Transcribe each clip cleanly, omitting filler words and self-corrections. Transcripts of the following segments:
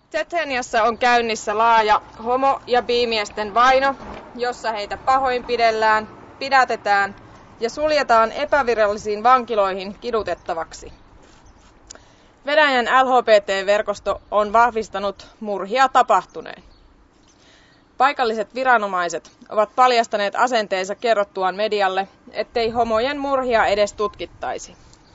Tšetšeniassa on käynnissä laaja homo- ja bimiesten vaino, jossa heitä pahoinpidellään, pidätetään ja suljetaan epävirallisiin vankiloihin kidutettavaksi. Venäjän LHBT-verkosto on vahvistanut murhia tapahtuneen. Paikalliset viranomaiset ovat paljastaneet asenteensa kerrottuaan medialle, ettei homojen murhia edes tutkittaisi.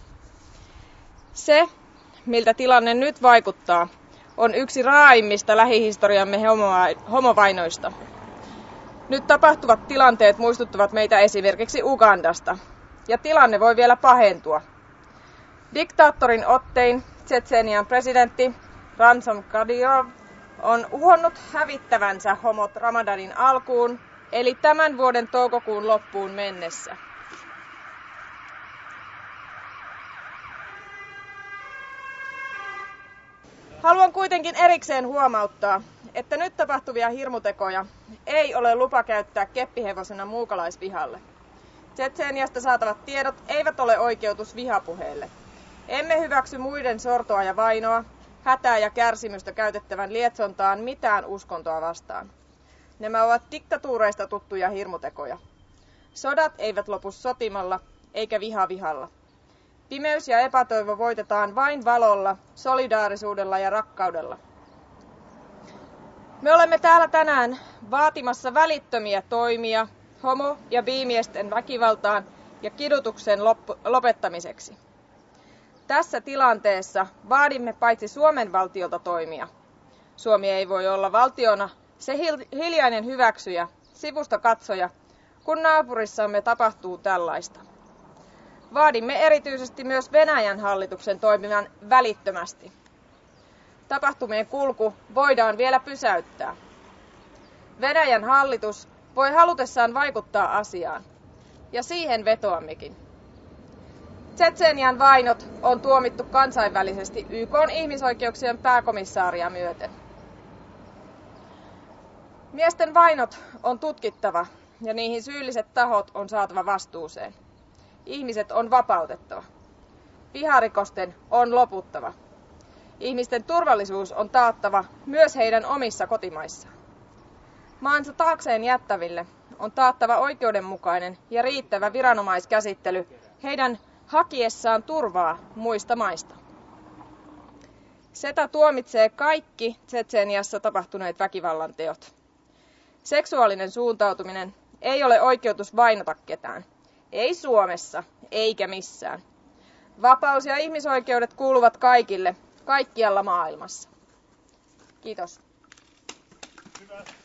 Se, miltä tilanne nyt vaikuttaa, on yksi raaimmista lähihistoriamme homovainoista. Nyt tapahtuvat tilanteet muistuttavat meitä esimerkiksi Ugandasta, ja tilanne voi vielä pahentua. Diktaattorin ottein Tšetšenian presidentti Ramzan Kadyrov on uhonnut hävittävänsä homot Ramadanin alkuun, eli tämän vuoden toukokuun loppuun mennessä. Haluan kuitenkin erikseen huomauttaa, että nyt tapahtuvia hirmutekoja ei ole lupa käyttää keppihevosena muukalaisvihalle. Tšetšeniasta saatavat tiedot eivät ole oikeutus vihapuheelle. Emme hyväksy muiden sortoa ja vainoa, hätää ja kärsimystä käytettävän lietsontaan mitään uskontoa vastaan. Nämä ovat diktatuureista tuttuja hirmutekoja. Sodat eivät lopu sotimalla, eikä viha vihalla. Pimeys ja epätoivo voitetaan vain valolla, solidaarisuudella ja rakkaudella. Me olemme täällä tänään vaatimassa välittömiä toimia homo- ja bimiesten väkivaltaan ja kidutuksen lopettamiseksi. Tässä tilanteessa vaadimme paitsi Suomen valtiolta toimia. Suomi ei voi olla valtiona se hiljainen hyväksyjä, sivusta katsoja, kun naapurissamme tapahtuu tällaista. Vaadimme erityisesti myös Venäjän hallituksen toimivan välittömästi. Tapahtumien kulku voidaan vielä pysäyttää. Venäjän hallitus voi halutessaan vaikuttaa asiaan, ja siihen vetoammekin. Tšetšenian vainot on tuomittu kansainvälisesti YK:n ihmisoikeuksien pääkomissaaria myöten. Miesten vainot on tutkittava ja niihin syylliset tahot on saatava vastuuseen. Ihmiset on vapautettava. Viharikosten on loputtava. Ihmisten turvallisuus on taattava myös heidän omissa kotimaissaan. Maansa taakseen jättäville on taattava oikeudenmukainen ja riittävä viranomaiskäsittely heidän hakiessaan turvaa muista maista. SETA tuomitsee kaikki Tšetšeniassa tapahtuneet väkivallanteot. Seksuaalinen suuntautuminen ei ole oikeutus vainota ketään. Ei Suomessa, eikä missään. Vapaus ja ihmisoikeudet kuuluvat kaikille, kaikkialla maailmassa. Kiitos. Hyvä.